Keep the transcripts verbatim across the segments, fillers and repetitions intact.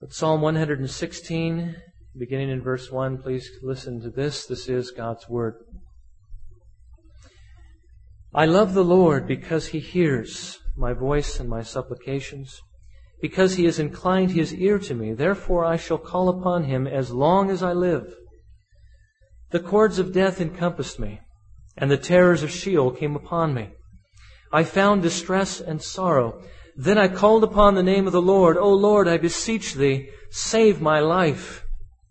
But Psalm one hundred sixteen, beginning in verse one, please listen to this. This is God's Word. I love the Lord because He hears my voice and my supplications. Because He has inclined His ear to me, therefore I shall call upon Him as long as I live. The cords of death encompassed me, and the terrors of Sheol came upon me. I found distress and sorrow. Then I called upon the name of the Lord. O Lord, I beseech Thee, save my life.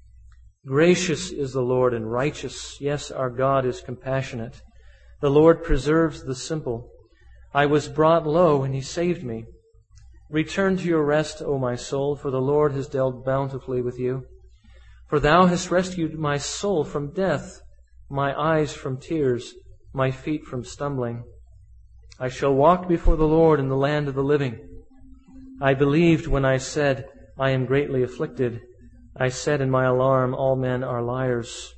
Gracious is the Lord and righteous. Yes, our God is compassionate. The Lord preserves the simple. I was brought low, and He saved me. Return to your rest, O my soul, for the Lord has dealt bountifully with you. For Thou hast rescued my soul from death, my eyes from tears, my feet from stumbling. I shall walk before the Lord in the land of the living. I believed when I said, I am greatly afflicted. I said in my alarm, all men are liars.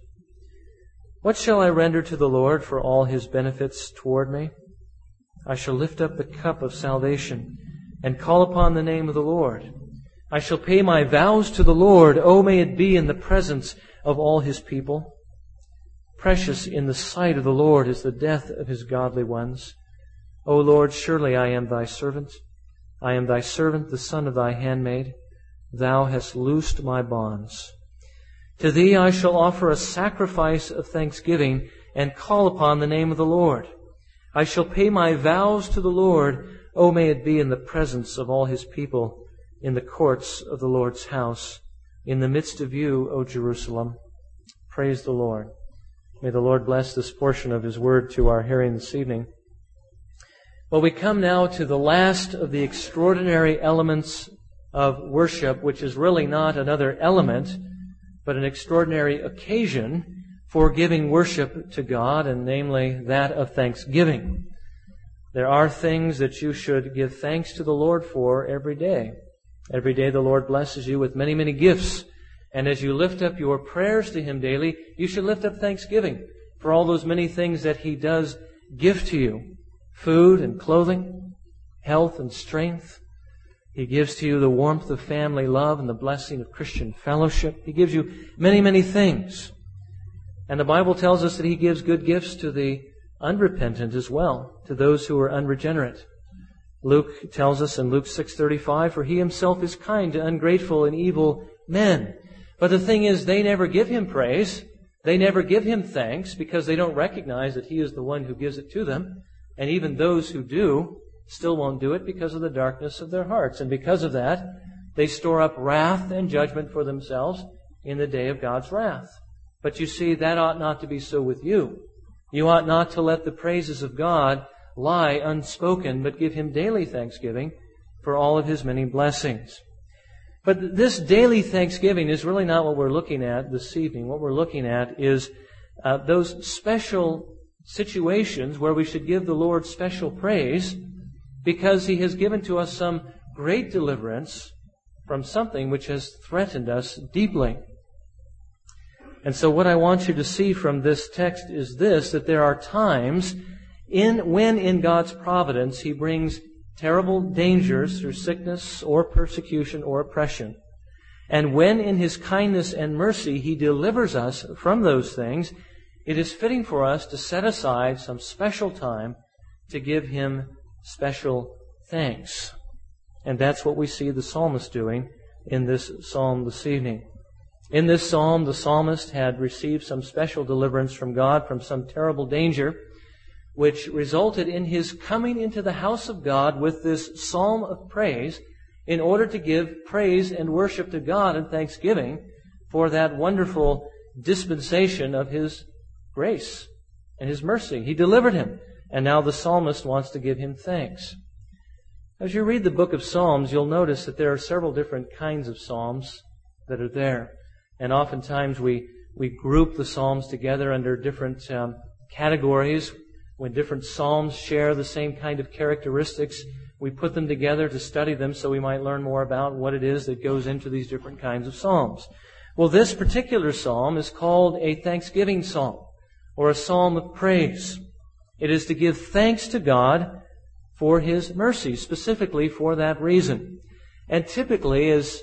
What shall I render to the Lord for all His benefits toward me? I shall lift up the cup of salvation and call upon the name of the Lord. I shall pay my vows to the Lord. Oh, may it be in the presence of all His people. Precious in the sight of the Lord is the death of His godly ones. O Lord, surely I am Thy servant. I am Thy servant, the son of Thy handmaid. Thou hast loosed my bonds. To Thee I shall offer a sacrifice of thanksgiving and call upon the name of the Lord. I shall pay my vows to the Lord. O may it be in the presence of all His people, in the courts of the Lord's house, in the midst of you, O Jerusalem. Praise the Lord. May the Lord bless this portion of His Word to our hearing this evening. Well, we come now to the last of the extraordinary elements of worship, which is really not another element, but an extraordinary occasion for giving worship to God, and namely that of thanksgiving. There are things that you should give thanks to the Lord for every day. Every day the Lord blesses you with many, many gifts. And as you lift up your prayers to Him daily, you should lift up thanksgiving for all those many things that He does give to you. Food and clothing, health and strength. He gives to you the warmth of family love and the blessing of Christian fellowship. He gives you many, many things. And the Bible tells us that He gives good gifts to the unrepentant as well, to those who are unregenerate. Luke tells us in Luke six thirty-five, for He Himself is kind to ungrateful and evil men. But the thing is, they never give Him praise. They never give Him thanks because they don't recognize that He is the one who gives it to them. And even those who do still won't do it because of the darkness of their hearts. And because of that, they store up wrath and judgment for themselves in the day of God's wrath. But you see, that ought not to be so with you. You ought not to let the praises of God lie unspoken, but give Him daily thanksgiving for all of His many blessings. But this daily thanksgiving is really not what we're looking at this evening. What we're looking at is uh, those special situations where we should give the Lord special praise because He has given to us some great deliverance from something which has threatened us deeply. And so what I want you to see from this text is this, that there are times in when in God's providence He brings terrible dangers through sickness or persecution or oppression. And when in His kindness and mercy He delivers us from those things, it is fitting for us to set aside some special time to give Him special thanks. And that's what we see the psalmist doing in this psalm this evening. In this psalm, the psalmist had received some special deliverance from God from some terrible danger, which resulted in his coming into the house of God with this psalm of praise in order to give praise and worship to God and thanksgiving for that wonderful dispensation of His grace and His mercy. He delivered him, and now the psalmist wants to give Him thanks. As you read the book of Psalms, you'll notice that there are several different kinds of psalms that are there. And oftentimes we, we group the psalms together under different um, categories. When different psalms share the same kind of characteristics, we put them together to study them so we might learn more about what it is that goes into these different kinds of psalms. Well, this particular psalm is called a thanksgiving psalm, or a psalm of praise. It is to give thanks to God for His mercy, specifically for that reason. And typically, as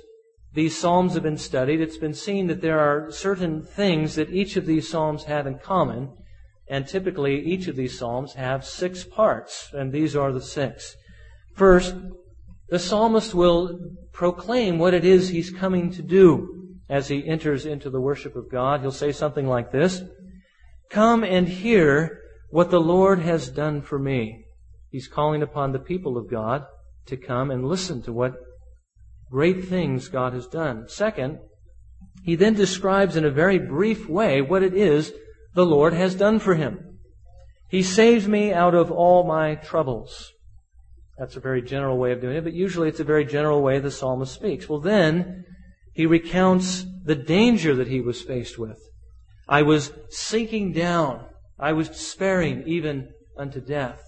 these Psalms have been studied, it's been seen that there are certain things that each of these Psalms have in common. And typically, each of these Psalms have six parts, and these are the six. First, the psalmist will proclaim what it is he's coming to do as he enters into the worship of God. He'll say something like this: "Come and hear what the Lord has done for me." He's calling upon the people of God to come and listen to what great things God has done. Second, he then describes in a very brief way what it is the Lord has done for him. He saved me out of all my troubles. That's a very general way of doing it, but usually it's a very general way the psalmist speaks. Well, then he recounts the danger that he was faced with. I was sinking down. I was despairing even unto death.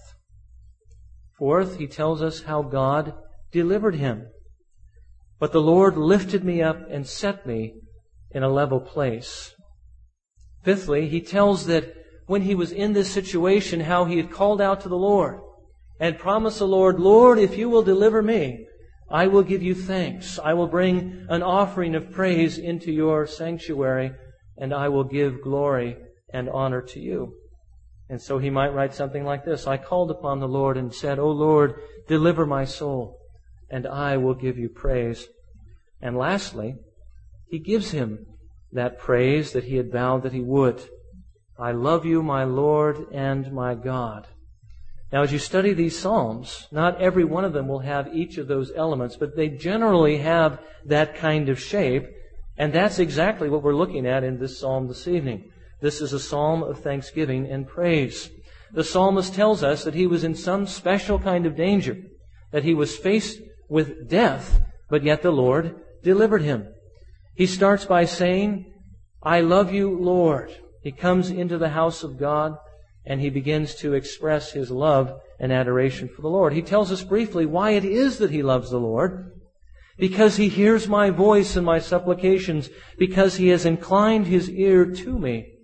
Fourth, he tells us how God delivered him. But the Lord lifted me up and set me in a level place. Fifthly, he tells that when he was in this situation, how he had called out to the Lord and promised the Lord, "Lord, if you will deliver me, I will give you thanks. I will bring an offering of praise into your sanctuary, and I will give glory and honor to you." And so he might write something like this: "I called upon the Lord and said, O Lord, deliver my soul, and I will give you praise." And lastly, he gives him that praise that he had vowed that he would. "I love you, my Lord and my God." Now, as you study these Psalms, not every one of them will have each of those elements, but they generally have that kind of shape, and that's exactly what we're looking at in this Psalm this evening. This is a Psalm of thanksgiving and praise. The psalmist tells us that he was in some special kind of danger, that he was faced with death, but yet the Lord delivered him. He starts by saying, "I love you, Lord." He comes into the house of God and he begins to express his love and adoration for the Lord. He tells us briefly why it is that he loves the Lord. "Because he hears my voice and my supplications, because he has inclined his ear to me."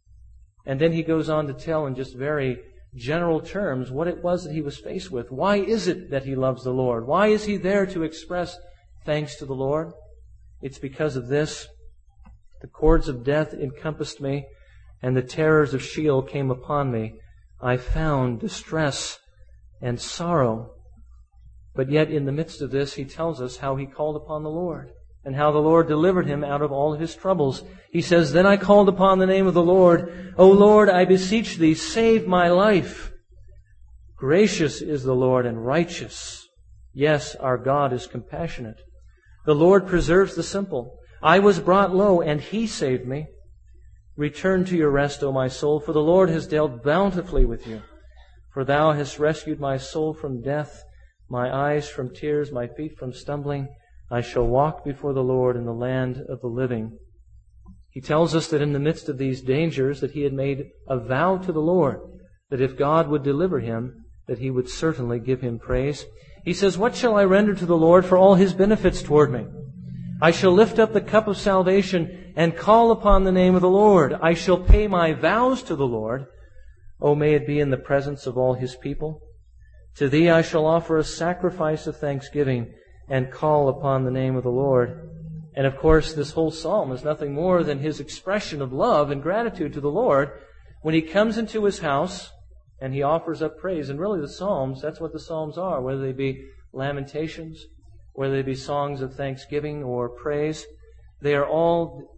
And then he goes on to tell in just very general terms what it was that he was faced with. Why is it that he loves the Lord? Why is he there to express thanks to the Lord? It's because of this: "The cords of death encompassed me, and the terrors of Sheol came upon me. I found distress and sorrow." But yet in the midst of this, he tells us how he called upon the Lord and how the Lord delivered him out of all of his troubles. He says, "Then I called upon the name of the Lord. O Lord, I beseech thee, save my life. Gracious is the Lord and righteous. Yes, our God is compassionate. The Lord preserves the simple. I was brought low, and he saved me. Return to your rest, O my soul, for the Lord has dealt bountifully with you. For thou hast rescued my soul from death, my eyes from tears, my feet from stumbling. I shall walk before the Lord in the land of the living." He tells us that in the midst of these dangers that he had made a vow to the Lord, that if God would deliver him, that he would certainly give him praise. He says, "What shall I render to the Lord for all his benefits toward me? I shall lift up the cup of salvation and call upon the name of the Lord. I shall pay my vows to the Lord. O may it be in the presence of all his people. To thee I shall offer a sacrifice of thanksgiving and call upon the name of the Lord." And of course, this whole psalm is nothing more than his expression of love and gratitude to the Lord when he comes into his house and he offers up praise. And really the Psalms, that's what the Psalms are, whether they be lamentations, whether they be songs of thanksgiving or praise. They are all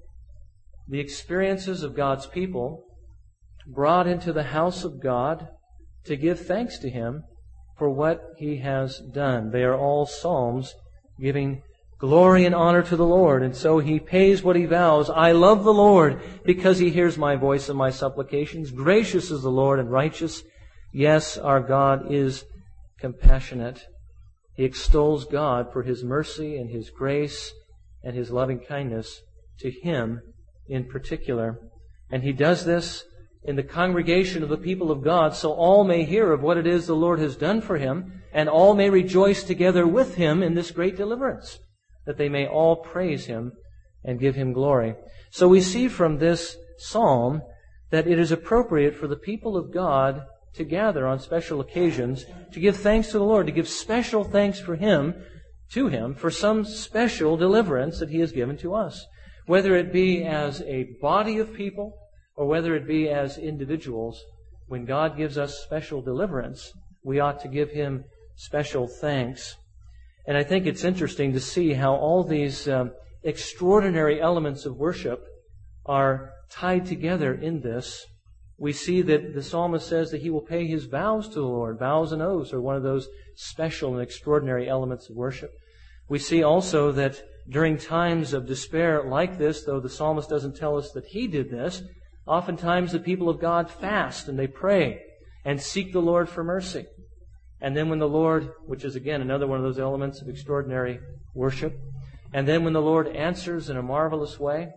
the experiences of God's people brought into the house of God to give thanks to him for what he has done. They are all psalms giving glory and honor to the Lord. And so he pays what he vows. "I love the Lord because he hears my voice and my supplications. Gracious is the Lord and righteous. Yes, our God is compassionate." He extols God for his mercy and his grace and his loving kindness to him in particular. And he does this in the congregation of the people of God, so all may hear of what it is the Lord has done for him, and all may rejoice together with him in this great deliverance, that they may all praise him and give him glory. So we see from this psalm that it is appropriate for the people of God to gather on special occasions to give thanks to the Lord, to give special thanks for him to Him for some special deliverance that He has given to us. Whether it be as a body of people or whether it be as individuals, when God gives us special deliverance, we ought to give Him special thanks. And I think it's interesting to see how all these um, extraordinary elements of worship are tied together in this. We see that the psalmist says that he will pay his vows to the Lord. Vows and oaths are one of those special and extraordinary elements of worship. We see also that during times of despair like this, though the psalmist doesn't tell us that he did this, oftentimes the people of God fast and they pray and seek the Lord for mercy. And then when the Lord, which is again another one of those elements of extraordinary worship, and then when the Lord answers in a marvelous way,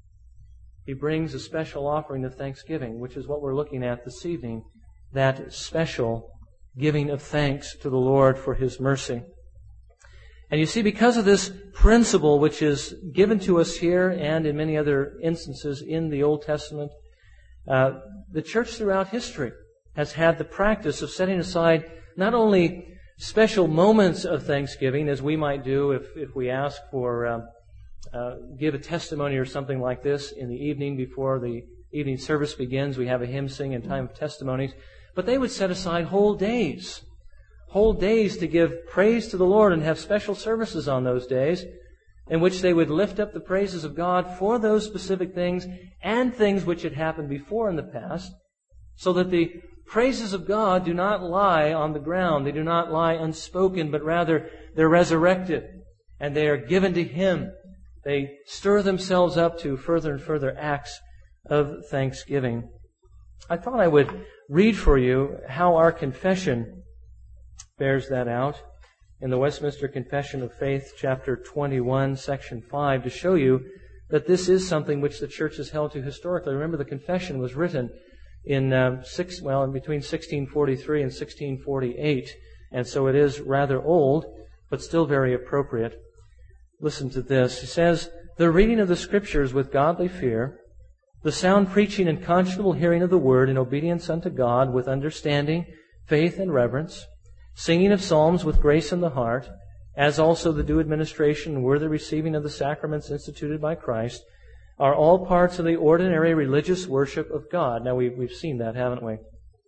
He brings a special offering of thanksgiving, which is what we're looking at this evening, that special giving of thanks to the Lord for His mercy. And you see, because of this principle which is given to us here and in many other instances in the Old Testament, uh, the church throughout history has had the practice of setting aside not only special moments of thanksgiving, as we might do if, if we ask for, uh, uh, give a testimony or something like this in the evening before the evening service begins. We have a hymn sing and time of testimonies. But they would set aside whole days, whole days to give praise to the Lord and have special services on those days in which they would lift up the praises of God for those specific things and things which had happened before in the past, so that the praises of God do not lie on the ground. They do not lie unspoken, but rather they're resurrected and they are given to Him. They stir themselves up to further and further acts of thanksgiving. I thought I would read for you how our confession bears that out in the Westminster Confession of Faith, chapter twenty-one, section five, to show you that this is something which the church has held to historically. Remember, the confession was written in uh, six, well, in between sixteen forty-three and sixteen forty-eight, and so it is rather old, but still very appropriate. Listen to this. He says, "The reading of the Scriptures with godly fear, the sound preaching and conscionable hearing of the Word in obedience unto God with understanding, faith, and reverence, singing of psalms with grace in the heart, as also the due administration and worthy receiving of the sacraments instituted by Christ, are all parts of the ordinary religious worship of God." Now, we've, we've seen that, haven't we?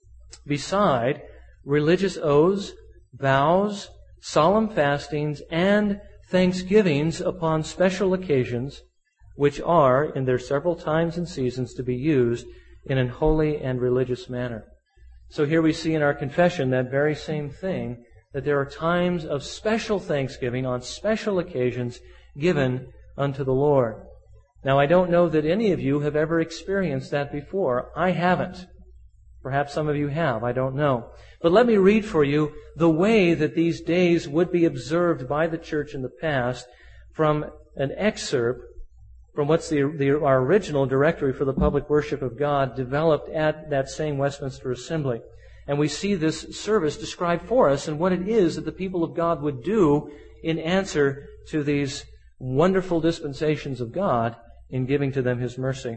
"Beside religious oaths, vows, solemn fastings, and thanksgivings upon special occasions, which are, in their several times and seasons, to be used in an holy and religious manner." So here we see in our confession that very same thing, that there are times of special thanksgiving on special occasions given unto the Lord. Now, I don't know that any of you have ever experienced that before. I haven't. Perhaps some of you have. I don't know. But let me read for you the way that these days would be observed by the church in the past from an excerpt from what's the, the, our original directory for the public worship of God, developed at that same Westminster Assembly. And we see this service described for us and what it is that the people of God would do in answer to these wonderful dispensations of God in giving to them His mercy.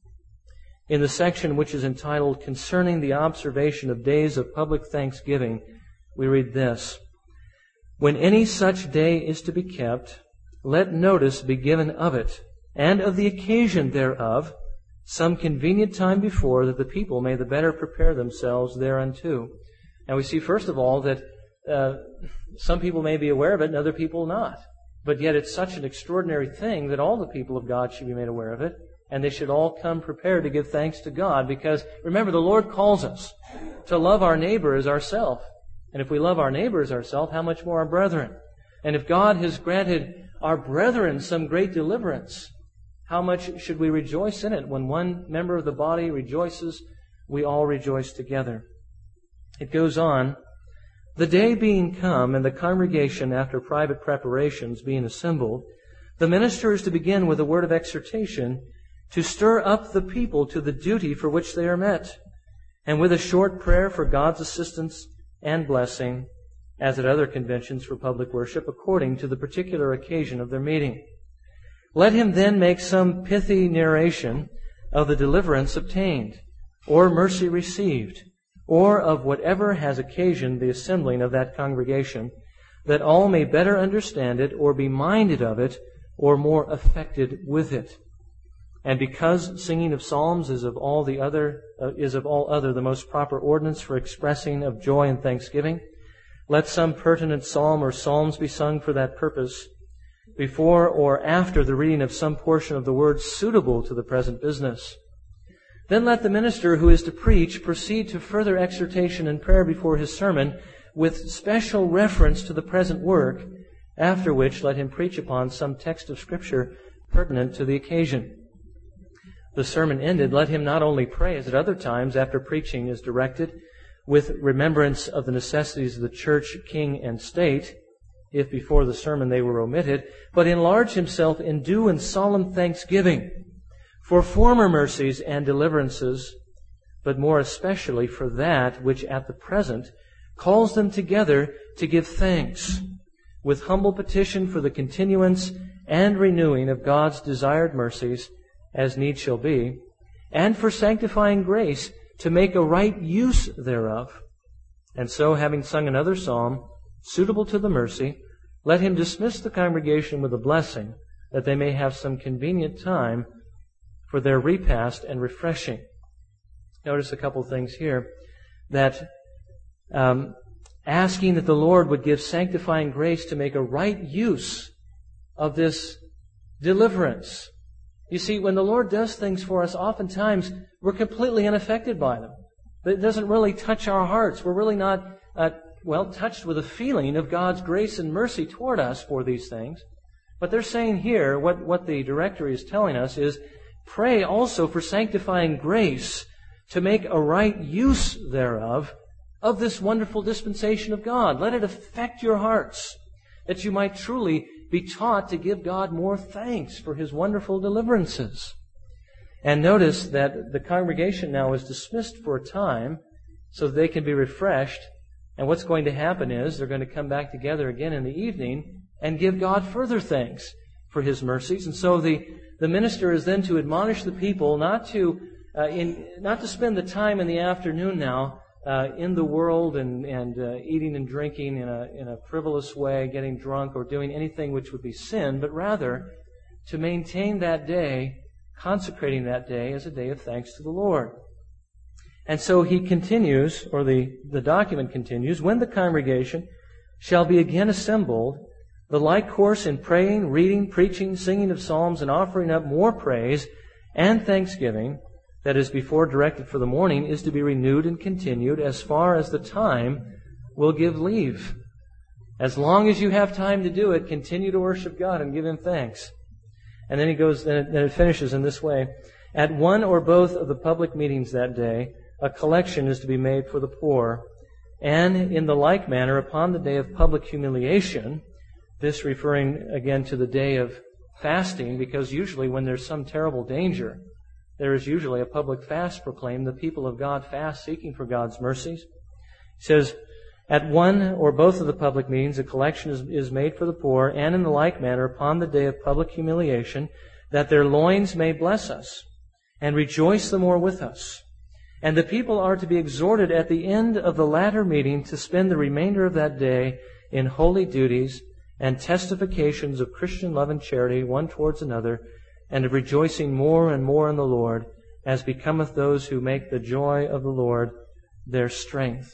In the section which is entitled "Concerning the Observation of Days of Public Thanksgiving," we read this: "When any such day is to be kept, let notice be given of it, and of the occasion thereof, some convenient time before, that the people may the better prepare themselves thereunto." And we see, first of all, that uh, some people may be aware of it and other people not. But yet it's such an extraordinary thing that all the people of God should be made aware of it, and they should all come prepared to give thanks to God, because, remember, the Lord calls us to love our neighbor as ourselves. And if we love our neighbor as ourselves, how much more our brethren? And if God has granted our brethren some great deliverance, how much should we rejoice in it? When one member of the body rejoices, we all rejoice together. It goes on, "The day being come, and the congregation, after private preparations, being assembled, the minister is to begin with a word of exhortation, to stir up the people to the duty for which they are met, and with a short prayer for God's assistance and blessing, as at other conventions for public worship, according to the particular occasion of their meeting. Let him then make some pithy narration of the deliverance obtained, or mercy received, or of whatever has occasioned the assembling of that congregation, that all may better understand it, or be minded of it, or more affected with it. And because singing of psalms is of all the other uh, is of all other the most proper ordinance for expressing of joy and thanksgiving, let some pertinent psalm or psalms be sung for that purpose, before or after the reading of some portion of the words suitable to the present business. Then let the minister who is to preach proceed to further exhortation and prayer before his sermon, with special reference to the present work, after which let him preach upon some text of Scripture pertinent to the occasion. The sermon ended, let him not only pray as at other times after preaching is directed, with remembrance of the necessities of the church, king, and state, if before the sermon they were omitted, but enlarge himself in due and solemn thanksgiving for former mercies and deliverances, but more especially for that which at the present calls them together to give thanks, with humble petition for the continuance and renewing of God's desired mercies, as need shall be, and for sanctifying grace to make a right use thereof. And so, having sung another psalm suitable to the mercy, let him dismiss the congregation with a blessing, that they may have some convenient time for their repast and refreshing. Notice a couple things here, that um, asking that the Lord would give sanctifying grace to make a right use of this deliverance. You see, when the Lord does things for us, oftentimes we're completely unaffected by them. It doesn't really touch our hearts. We're really not, uh, well, touched with a feeling of God's grace and mercy toward us for these things. But they're saying here, what, what the directory is telling us is, pray also for sanctifying grace to make a right use thereof, of this wonderful dispensation of God. Let it affect your hearts, that you might truly be taught to give God more thanks for His wonderful deliverances. And notice that the congregation now is dismissed for a time so that they can be refreshed. And what's going to happen is they're going to come back together again in the evening and give God further thanks for His mercies. And so the, the minister is then to admonish the people not to uh, in not to spend the time in the afternoon now Uh, in the world and, and uh, eating and drinking in a, in a frivolous way, getting drunk or doing anything which would be sin, but rather to maintain that day, consecrating that day as a day of thanks to the Lord. And so he continues, or the, the document continues, when the congregation shall be again assembled, the like course in praying, reading, preaching, singing of psalms, and offering up more praise and thanksgiving, that is before directed for the morning, is to be renewed and continued as far as the time will give leave. As long as you have time to do it, continue to worship God and give Him thanks. And then he goes, then it, then it finishes in this way. At one or both of the public meetings that day, a collection is to be made for the poor. And in the like manner, upon the day of public humiliation, this referring again to the day of fasting, because usually when there's some terrible danger, there is usually a public fast proclaimed. The people of God fast, seeking for God's mercies. He says, at one or both of the public meetings, a collection is, is made for the poor, and in the like manner upon the day of public humiliation, that their loins may bless us, and rejoice the more with us. And the people are to be exhorted at the end of the latter meeting to spend the remainder of that day in holy duties and testifications of Christian love and charity one towards another, and of rejoicing more and more in the Lord, as becometh those who make the joy of the Lord their strength.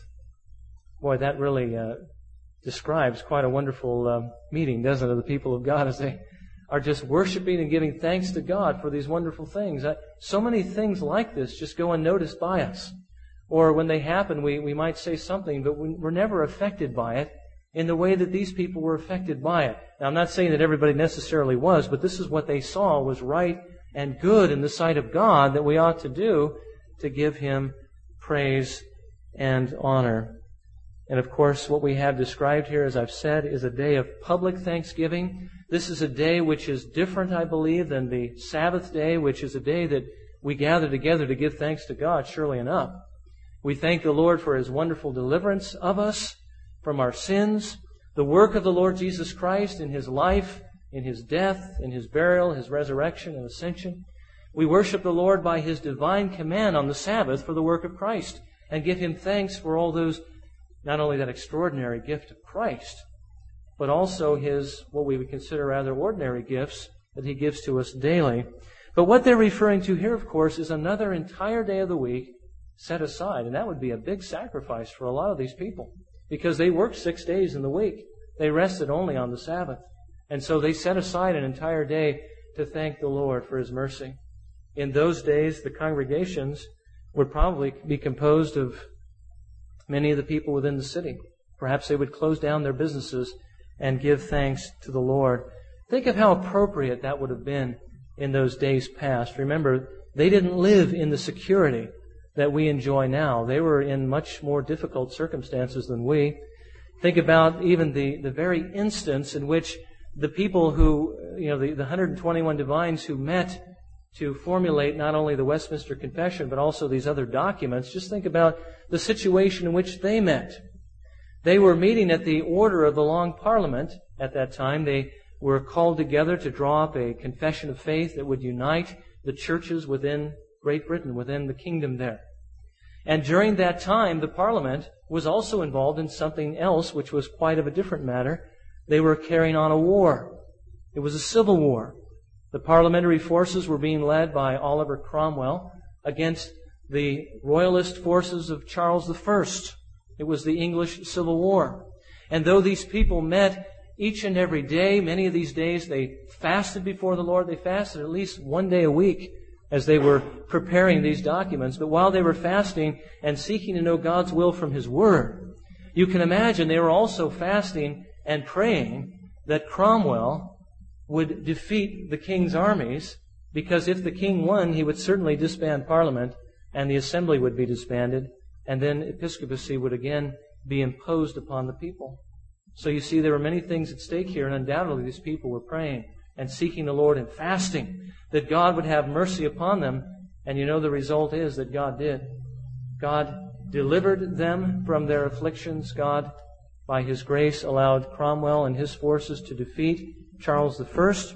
Boy, that really uh, describes quite a wonderful uh, meeting, doesn't it, of the people of God as they are just worshiping and giving thanks to God for these wonderful things. Uh, so many things like this just go unnoticed by us. Or when they happen, we, we might say something, but we, we're never affected by it in the way that these people were affected by it. Now, I'm not saying that everybody necessarily was, but this is what they saw was right and good in the sight of God that we ought to do to give Him praise and honor. And of course, what we have described here, as I've said, is a day of public thanksgiving. This is a day which is different, I believe, than the Sabbath day, which is a day that we gather together to give thanks to God, surely enough. We thank the Lord for His wonderful deliverance of us from our sins, the work of the Lord Jesus Christ in His life, in His death, in His burial, His resurrection and ascension. We worship the Lord by His divine command on the Sabbath for the work of Christ, and give Him thanks for all those, not only that extraordinary gift of Christ but also His, what we would consider rather ordinary gifts that He gives to us daily. But what they're referring to here, of course, is another entire day of the week set aside. And that would be a big sacrifice for a lot of these people, because they worked six days in the week. They rested only on the Sabbath. And so they set aside an entire day to thank the Lord for His mercy. In those days, the congregations would probably be composed of many of the people within the city. Perhaps they would close down their businesses and give thanks to the Lord. Think of how appropriate that would have been in those days past. Remember, they didn't live in the security that we enjoy now. They were in much more difficult circumstances than we. Think about even the, the very instance in which the people who, you know, the, the one hundred twenty-one divines who met to formulate not only the Westminster Confession, but also these other documents, just think about the situation in which they met. They were meeting at the order of the Long Parliament at that time. They were called together to draw up a confession of faith that would unite the churches within Great Britain, within the kingdom there. And during that time, the Parliament was also involved in something else, which was quite of a different matter. They were carrying on a war. It was a civil war. The parliamentary forces were being led by Oliver Cromwell against the royalist forces of Charles the First. It was the English Civil War. And though these people met each and every day, many of these days they fasted before the Lord. They fasted at least one day a week as they were preparing these documents. But while they were fasting and seeking to know God's will from His Word, you can imagine they were also fasting and praying that Cromwell would defeat the king's armies, because if the king won, he would certainly disband Parliament, and the assembly would be disbanded, and then episcopacy would again be imposed upon the people. So you see, there were many things at stake here, and undoubtedly these people were praying and seeking the Lord and fasting that God would have mercy upon them. And you know the result is that God did. God delivered them from their afflictions. God, by His grace, allowed Cromwell and his forces to defeat Charles the First.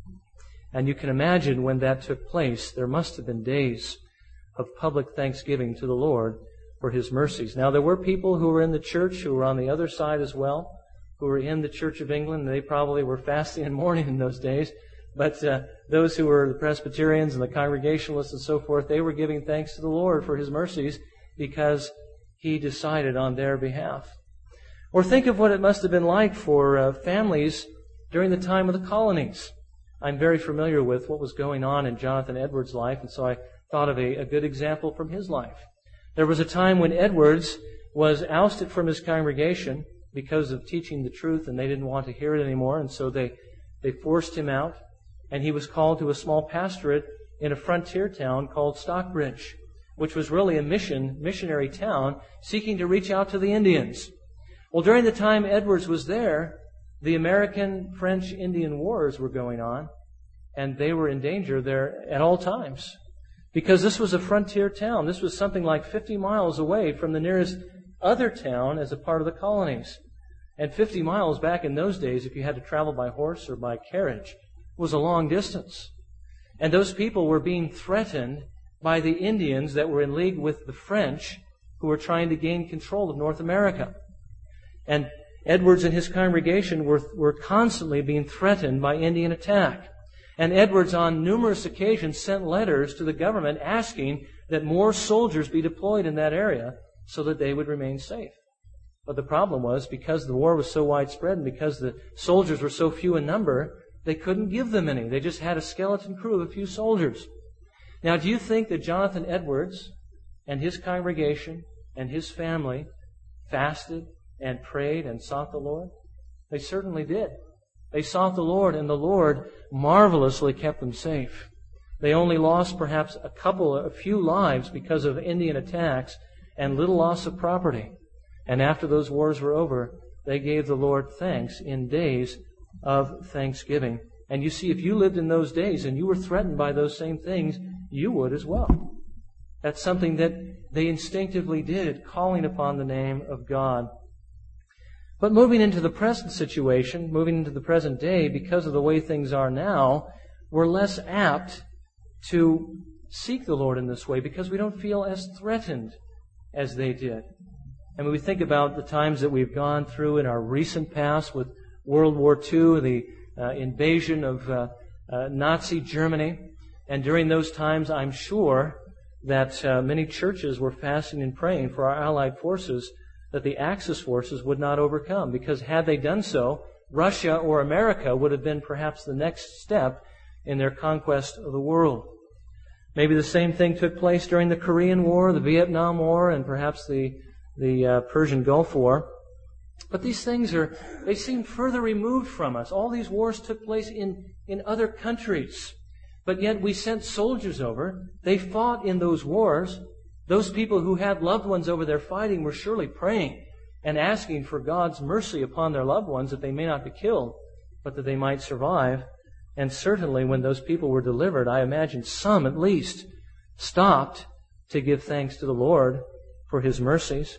And you can imagine when that took place, there must have been days of public thanksgiving to the Lord for His mercies. Now, there were people who were in the church who were on the other side as well, who were in the Church of England. They probably were fasting and mourning in those days. But uh, those who were the Presbyterians and the Congregationalists and so forth, they were giving thanks to the Lord for His mercies because He decided on their behalf. Or think of what it must have been like for uh, families during the time of the colonies. I'm very familiar with what was going on in Jonathan Edwards' life, and so I thought of a, a good example from his life. There was a time when Edwards was ousted from his congregation because of teaching the truth, and they didn't want to hear it anymore, and so they, they forced him out, and he was called to a small pastorate in a frontier town called Stockbridge, which was really a mission, missionary town seeking to reach out to the Indians. Well, during the time Edwards was there, the American-French-Indian Wars were going on, and they were in danger there at all times. Because this was a frontier town. This was something like fifty miles away from the nearest other town as a part of the colonies. And fifty miles back in those days, if you had to travel by horse or by carriage, was a long distance. And those people were being threatened by the Indians that were in league with the French, who were trying to gain control of North America. And Edwards and his congregation were, were constantly being threatened by Indian attack. And Edwards on numerous occasions sent letters to the government asking that more soldiers be deployed in that area so that they would remain safe. But the problem was, because the war was so widespread and because the soldiers were so few in number, they couldn't give them any. They just had a skeleton crew of a few soldiers. Now, do you think that Jonathan Edwards and his congregation and his family fasted and prayed and sought the Lord? They certainly did. They sought the Lord, and the Lord marvelously kept them safe. They only lost perhaps a couple, a few lives because of Indian attacks and little loss of property. And after those wars were over, they gave the Lord thanks in days of thanksgiving. And you see, if you lived in those days and you were threatened by those same things, you would as well. That's something that they instinctively did, calling upon the name of God. But moving into the present situation, moving into the present day, because of the way things are now, we're less apt to seek the Lord in this way because we don't feel as threatened as they did. And when we think about the times that we've gone through in our recent past with World War Two, the uh, invasion of uh, uh, Nazi Germany. And during those times, I'm sure that uh, many churches were fasting and praying for our Allied forces that the Axis forces would not overcome. Because had they done so, Russia or America would have been perhaps the next step in their conquest of the world. Maybe the same thing took place during the Korean War, the Vietnam War, and perhaps the, the uh, Persian Gulf War. But these things are, they seem further removed from us. All these wars took place in, in other countries. But yet we sent soldiers over. They fought in those wars. Those people who had loved ones over there fighting were surely praying and asking for God's mercy upon their loved ones that they may not be killed, but that they might survive. And certainly when those people were delivered, I imagine some at least stopped to give thanks to the Lord for His mercies.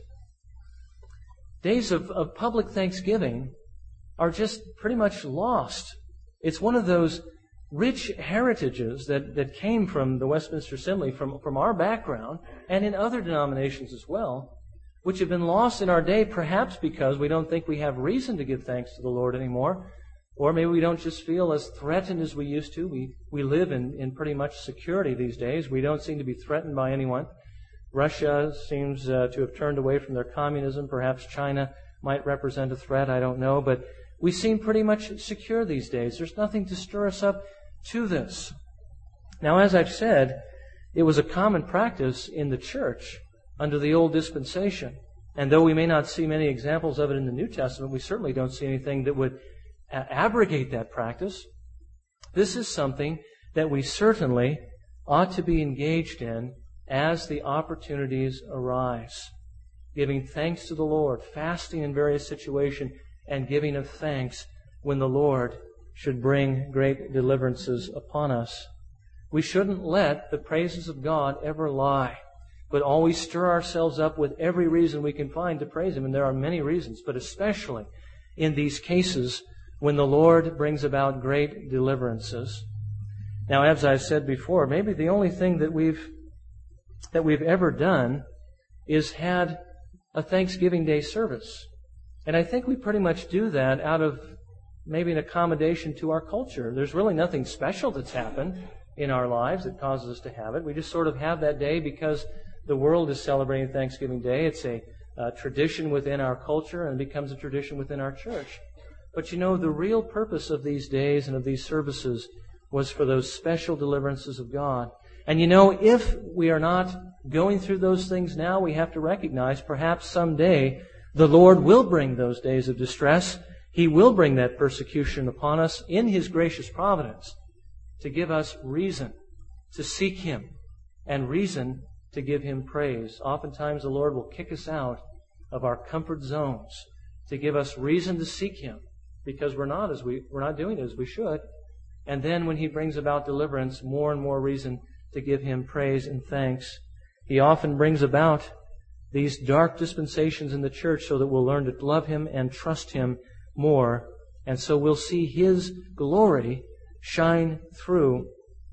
Days of, of public thanksgiving are just pretty much lost. It's one of those rich heritages that, that came from the Westminster Assembly, from, from our background, and in other denominations as well, which have been lost in our day, perhaps because we don't think we have reason to give thanks to the Lord anymore, or maybe we don't just feel as threatened as we used to. We, we live in, in pretty much security these days. We don't seem to be threatened by anyone. Russia seems uh, to have turned away from their communism. Perhaps China might represent a threat, I don't know, but we seem pretty much secure these days. There's nothing to stir us up to this. Now, as I've said, it was a common practice in the church under the old dispensation. And though we may not see many examples of it in the New Testament, we certainly don't see anything that would abrogate that practice. This is something that we certainly ought to be engaged in as the opportunities arise. Giving thanks to the Lord, fasting in various situations, and giving of thanks when the Lord should bring great deliverances upon us. We shouldn't let the praises of God ever lie, but always stir ourselves up with every reason we can find to praise Him. And there are many reasons, but especially in these cases when the Lord brings about great deliverances. Now, as I've said before, maybe the only thing that we've that we've ever done is had a Thanksgiving Day service. And I think we pretty much do that out of maybe an accommodation to our culture. There's really nothing special that's happened in our lives that causes us to have it. We just sort of have that day because the world is celebrating Thanksgiving Day. It's a, a tradition within our culture and becomes a tradition within our church. But you know, the real purpose of these days and of these services was for those special deliverances of God. And you know, if we are not going through those things now, we have to recognize perhaps someday the Lord will bring those days of distress. He will bring that persecution upon us in His gracious providence to give us reason to seek Him and reason to give Him praise. Oftentimes the Lord will kick us out of our comfort zones to give us reason to seek Him because we're not as we we're not doing it as we should. And then when He brings about deliverance, more and more reason to give Him praise and thanks. He often brings about these dark dispensations in the church so that we'll learn to love Him and trust Him more. And so we'll see His glory shine through.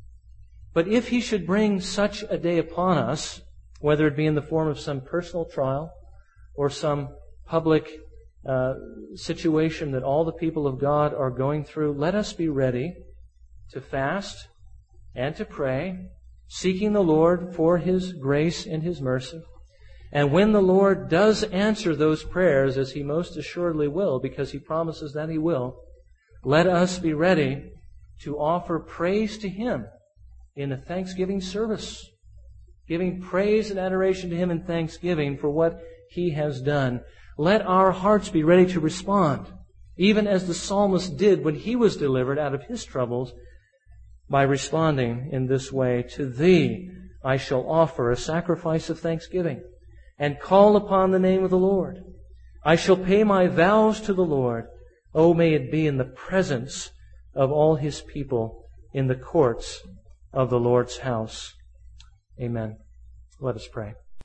But if He should bring such a day upon us, whether it be in the form of some personal trial or some public uh, situation that all the people of God are going through, let us be ready to fast and to pray, seeking the Lord for His grace and His mercy. And when the Lord does answer those prayers, as He most assuredly will, because He promises that He will, let us be ready to offer praise to Him in a thanksgiving service, giving praise and adoration to Him in thanksgiving for what He has done. Let our hearts be ready to respond, even as the psalmist did when he was delivered out of his troubles, by responding in this way, "To Thee I shall offer a sacrifice of thanksgiving, and call upon the name of the Lord. I shall pay my vows to the Lord. Oh, may it be in the presence of all His people, in the courts of the Lord's house." Amen. Let us pray.